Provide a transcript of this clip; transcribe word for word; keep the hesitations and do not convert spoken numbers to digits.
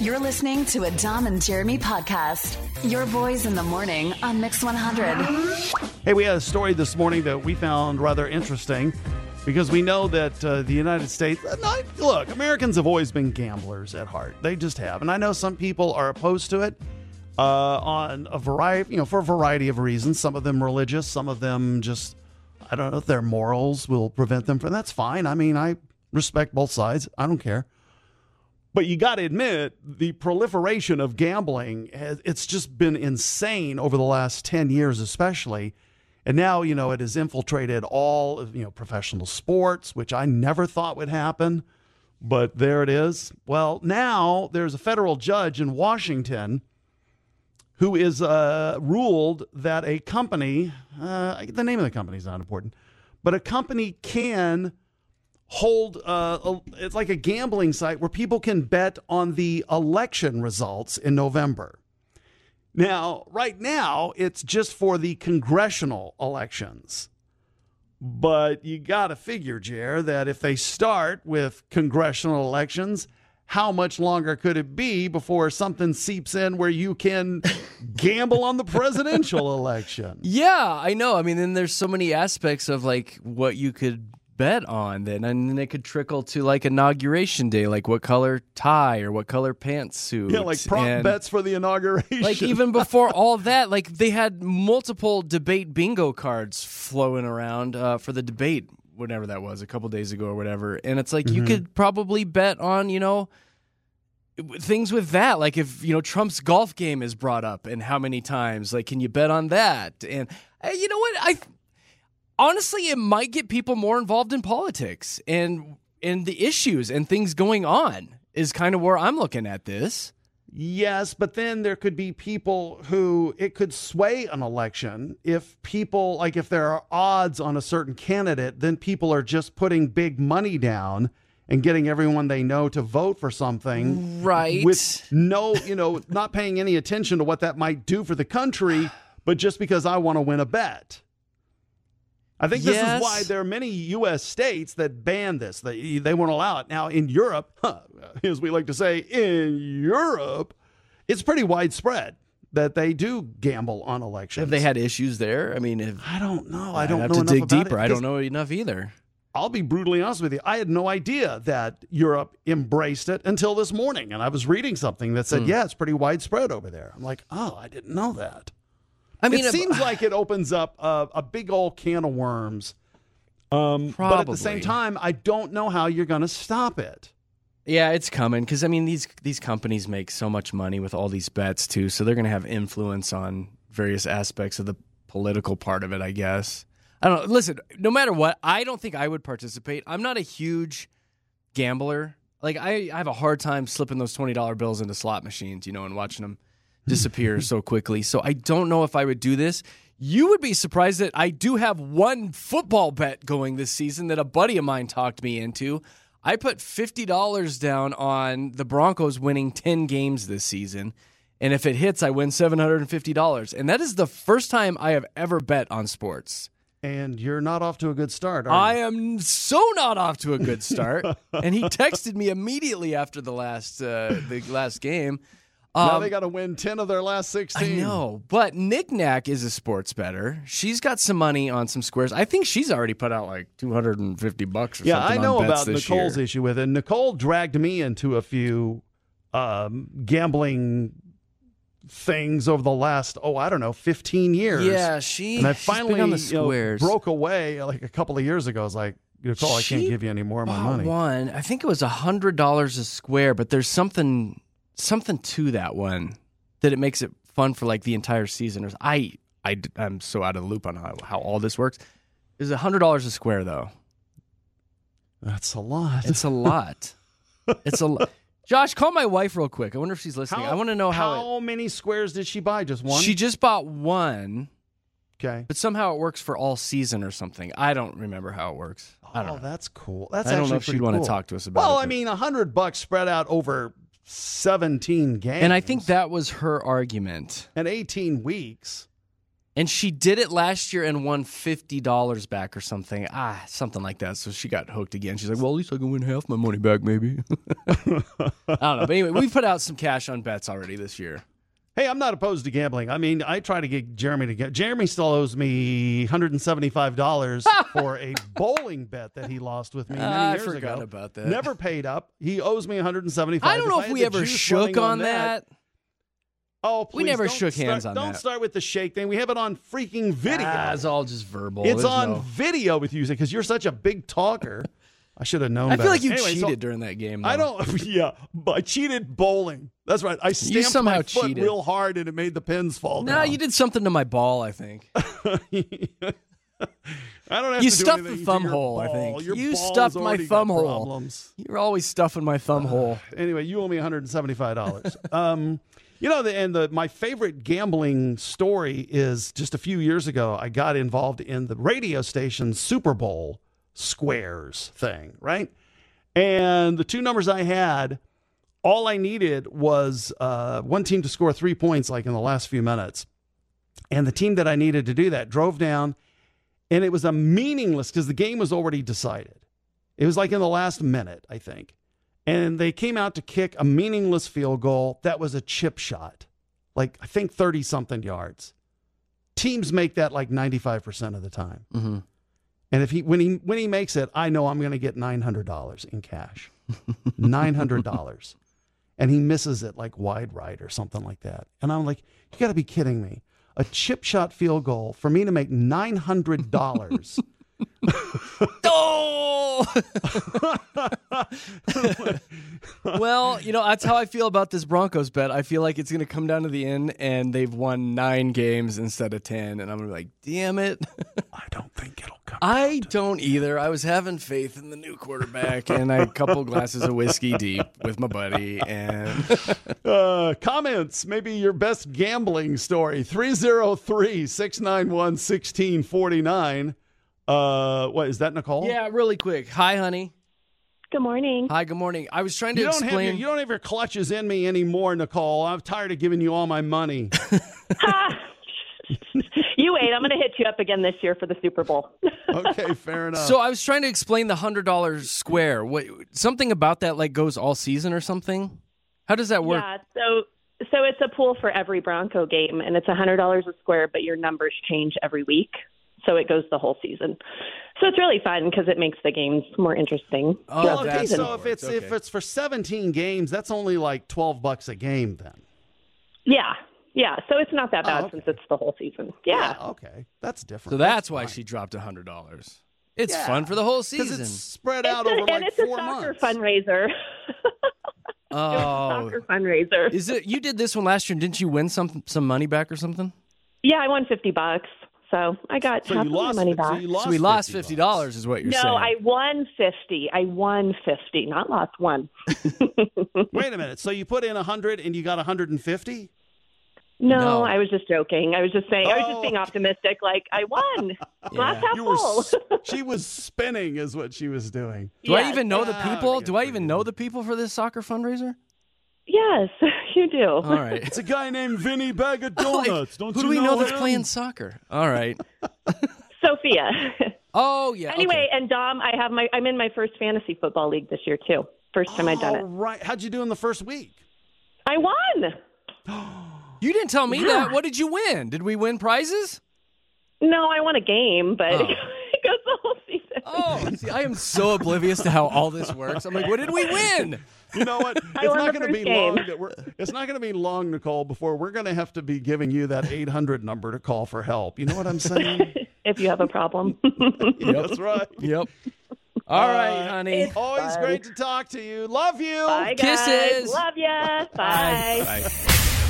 You're listening to a Dom and Jeremy podcast. Your boys in the morning on Mix one hundred. Hey, we had a story this morning that we found rather interesting because we know that uh, the United States, not, look, Americans have always been gamblers at heart. They just have. And I know some people are opposed to it uh, on a variety, you know, for a variety of reasons. Some of them religious, some of them just, I don't know if their morals will prevent them from, that's fine. I mean, I respect both sides. I don't care. But you got to admit, the proliferation of gambling, has, it's just been insane over the last ten years especially. And now, you know, it has infiltrated all of, you know, professional sports, which I never thought would happen. But there it is. Well, now there's a federal judge in Washington who is uh, ruled that a company, uh, the name of the company is not important, but a company can hold, uh, a, it's like a gambling site where people can bet on the election results in November. Now, right now, it's just for the congressional elections. But you got to figure, Jer, that if they start with congressional elections, how much longer could it be before something seeps in where you can gamble on the presidential election? Yeah, I know. I mean, then there's so many aspects of like what you could bet on then, and then it could trickle to like inauguration day, like what color tie or what color pantsuit. Yeah, like prop and bets for the inauguration. Like even before all that, like they had multiple debate bingo cards flowing around uh, for the debate, whatever that was, a couple days ago or whatever. And it's like mm-hmm. you could probably bet on, you know, things with that. Like if, you know, Trump's golf game is brought up and how many times, like, can you bet on that? And uh, you know what? I honestly, it might get people more involved in politics and and the issues and things going on is kind of where I'm looking at this. Yes, but then there could be people who it could sway an election if people, like if there are odds on a certain candidate, then people are just putting big money down and getting everyone they know to vote for something. Right. With no, you know, not paying any attention to what that might do for the country, but just because I want to win a bet. I think this yes. is why there are many U S states that ban this. They, they won't allow it. Now, in Europe, huh, as we like to say, in Europe, it's pretty widespread that they do gamble on elections. Have they had issues there? I mean, if, I don't know. I don't I have know to enough dig about deeper. it I don't know enough either. I'll be brutally honest with you. I had no idea that Europe embraced it until this morning. And I was reading something that said, mm. yeah, it's pretty widespread over there. I'm like, oh, I didn't know that. I mean, it seems like it opens up a, a big old can of worms. Um, but at the same time, I don't know how you're going to stop it. Yeah, it's coming because, I mean, these these companies make so much money with all these bets, too. So they're going to have influence on various aspects of the political part of it, I guess. I don't know. Listen, no matter what, I don't think I would participate. I'm not a huge gambler. Like, I, I have a hard time slipping those twenty dollar bills into slot machines, you know, and watching them disappear so quickly. So I don't know if I would do this. You would be surprised that I do have one football bet going this season that a buddy of mine talked me into. I put fifty dollars down on the Broncos winning ten games this season. And if it hits, I win seven hundred fifty dollars. And that is the first time I have ever bet on sports. And you're not off to a good start, are I you? am so not off to a good start. And he texted me immediately after the last uh, the last game. Um, now they got to win ten of their last sixteen. I know, but Nick Knack is a sports bettor. She's got some money on some squares. I think she's already put out like two hundred fifty bucks or yeah, something. Yeah, I know on bets about this Nicole's year. issue with it. Nicole dragged me into a few um, gambling things over the last, oh, I don't know, fifteen years. Yeah, she, and I she's finally big on the you know, squares. broke away like a couple of years ago. I was like, Nicole, She I can't give you any more of my bought money. One, I think it was one hundred dollars a square, but there's something something to that one that it makes it fun for like the entire season. I, I, I'm so out of the loop on how, how all this works. It's one hundred dollars a square, though. That's a lot. It's a lot. It's a lot. Josh, call my wife real quick. I wonder if she's listening. How, I want to know how How it, many squares did she buy? Just one? She just bought one. Okay. But somehow it works for all season or something. I don't remember how it works. I don't oh, know. that's cool. That's I don't actually know if she'd pretty want cool. to talk to us about well, it. Well, I mean, a hundred bucks spread out over seventeen games. And I think that was her argument. And eighteen weeks. And she did it last year and won fifty dollars back or something. Ah, something like that. So she got hooked again. She's like, well, at least I can win half my money back, maybe. I don't know. But anyway, we've put out some cash on bets already this year. Hey, I'm not opposed to gambling. I mean, I try to get Jeremy to get. Jeremy still owes me one hundred seventy-five dollars for a bowling bet that he lost with me many Uh, years I forgot ago. about that. Never paid up. He owes me one hundred seventy-five dollars. I don't know if, I we had the ever juice shook running on that. Oh, please. We never don't shook start, hands on don't that. start with the shake thing. We have it on freaking video. Ah, it's all just verbal. it's There's on no- video with you because you're such a big talker. I should have known I better. feel like you Anyway, cheated so during that game. Though. I don't. Yeah, but I cheated bowling. That's right. I stamped somehow my foot cheated. real hard and it made the pins fall No, down. you did something to my ball, I think. I don't have You to do stuffed the anything to thumb your hole, I ball. think. Your You ball's stuffed my already thumb got hole. problems. You're always stuffing my thumb hole. Anyway, you owe me one hundred seventy-five dollars. um, you know, the, and the my favorite gambling story is just a few years ago, I got involved in the radio station Super Bowl squares thing, right? And the two numbers I had, all I needed was uh, one team to score three points like in the last few minutes. And the team that I needed to do that drove down, and it was a meaningless because the game was already decided. It was like in the last minute, I think. And they came out to kick a meaningless field goal that was a chip shot, like I think thirty-something yards. Teams make that like ninety-five percent of the time. Mm-hmm. And if he when he when he makes it, I know I'm going to get nine hundred dollars in cash. nine hundred dollars. And he misses it like wide right or something like that. And I'm like, you got to be kidding me. A chip shot field goal for me to make nine hundred dollars. Oh! Well, you know, that's how I feel about this Broncos bet. I feel like it's going to come down to the end, and they've won nine games instead of ten, and I'm going to be like, damn it. I don't think it'll come. I don't either. I was having faith in the new quarterback, and I a couple glasses of whiskey deep with my buddy, and Uh, comments, maybe your best gambling story. three oh three, six nine one, one six four nine. Uh, what is that, Nicole? yeah, really quick. Hi, honey. Good morning. Hi, good morning. I was trying to You don't, have explain. your, you don't have your clutches in me anymore, Nicole. I'm tired of giving you all my money. You wait. I'm going to hit you up again this year for the Super Bowl. Okay, fair enough. So I was trying to explain the hundred dollars square. What something about that like goes all season or something? How does that work? Yeah. So so it's a pool for every Bronco game, and it's one hundred dollars a square, but your numbers change every week. So it goes the whole season. So it's really fun because it makes the games more interesting. Oh, throughout Well, the okay, that's season. so how it if it's works. if Okay. it's for seventeen games, that's only like twelve bucks a game then. Yeah. Yeah. So it's not that bad Oh, okay. since it's the whole season. Yeah. okay, that's different. So that's why she dropped a hundred dollars. It's Yeah, fun for the whole because season. it's spread It's out a, over and like it's a four soccer months. fundraiser. Oh, Soccer fundraiser. is it? You did this one last year, and didn't you win some some money back or something? Yeah, I won fifty bucks. So I got So half you of my lost. money So back. you lost. So we lost fifty fifty bucks. dollars, is what you're No, saying. I won fifty. I won fifty, not lost one. Wait a minute. So you put in a hundred and you got a hundred and fifty? No, No. I was just joking. I was just saying. I was Oh. just being optimistic. Like I won. Glass half You were. full. s- She was spinning, is what she was doing. Do I Yes. even know the Ah, people? good Do I for even you. know the people for this soccer fundraiser? Yes, you do. All right. It's a guy named Vinny Bag of Like, Donuts. Don't who you do we know, that's him? playing soccer? All right. Sophia. Oh yeah. Anyway, okay. and Dom, I have my. I'm in my first fantasy football league this year too. First time I've done All it. right. How'd you do in the first week? I won. You didn't tell me that. What did you win? Did we win prizes? No, I won a game, but Oh. it goes the whole season. Oh, see, I am so oblivious to how all this works. I'm like, what did we win? You know what? I It's won not the going to first be long. game. That we're, it's not going to be long, Nicole, before we're going to have to be giving you that eight hundred number to call for help. You know what I'm saying? If you have a problem. That's right. Yep. All right, Uh, honey. Always Bye. great to talk to you. Love you. Bye, guys. Kisses. Love ya. Bye. Bye.